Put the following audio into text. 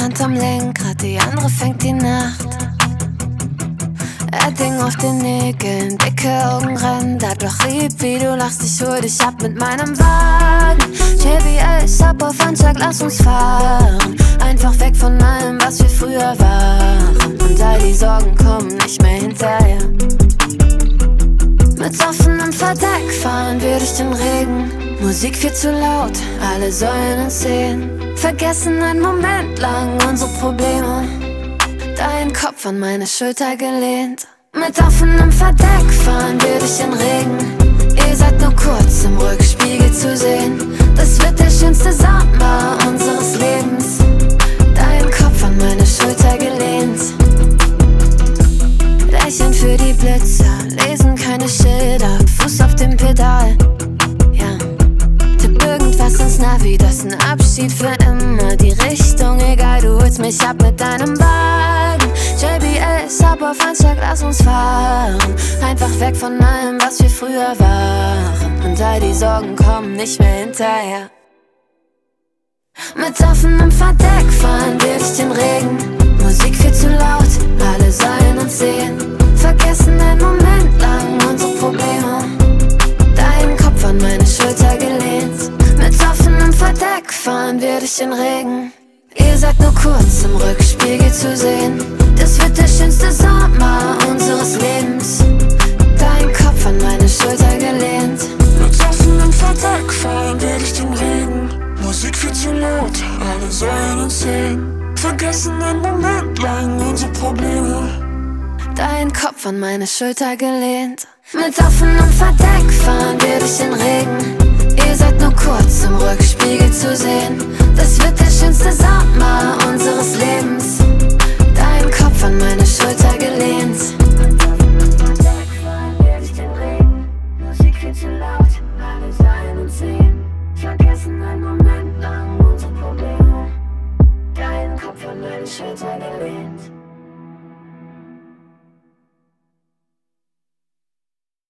Hand am Lenkrad, die andere fängt die Nacht. Edding auf den Nägeln, dicke Augenränder, doch lieb wie du lachst, ich hol dich ab mit meinem Wagen. JBL, ab auf Anschlag, lass uns fahren. Einfach weg von allem, was wir früher waren. Und all die Sorgen kommen nicht mehr hinterher. Mit offenem Verdeck fahren wir durch den Regen. Musik viel zu laut, alle sollen uns sehen. Vergessen einen Moment lang unsere Probleme. Dein Kopf an meine Schulter gelehnt. Mit offenem Verdeck fahren wir durch den Regen. Ihr seid nur kurz im Rückspiegel zu sehen. Das wird der schönste Sommer unseres Lebens. Dein Kopf an meine Schulter gelehnt. Lächeln für die Blitzer, lesen keine Schilder, Fuß auf dem Pedal. Ja, tipp irgendwas ins Navi, das ist ein Abschied für immer. Die Richtung egal, du holst mich ab mit deinem Wagen. JBL, ab auf Anschlag, lass uns fahren. Einfach weg von allem, was wir früher waren. Und all die Sorgen kommen nicht mehr hinterher. Mit offenem Verdeck fahren wir durch den Regen. Musik viel zu laut, alle sollen uns sehen. Vergessen einen Moment lang unsere Probleme. Dein Kopf an meine Schulter gelehnt. Mit offenem Verdeck fahren wir durch den Regen. Ihr seid nur kurz im Rückspiegel zu sehen. Das wird der schönste Sommer unseres Lebens. Dein Kopf an meine Schulter gelehnt. Mit offenem Verdeck fahren wir durch den Regen. Musik viel zu laut, alle sollen uns sehen. Vergessen einen Moment lang unsere Probleme. Dein Kopf an meine Schulter gelehnt. Mit offenem Verdeck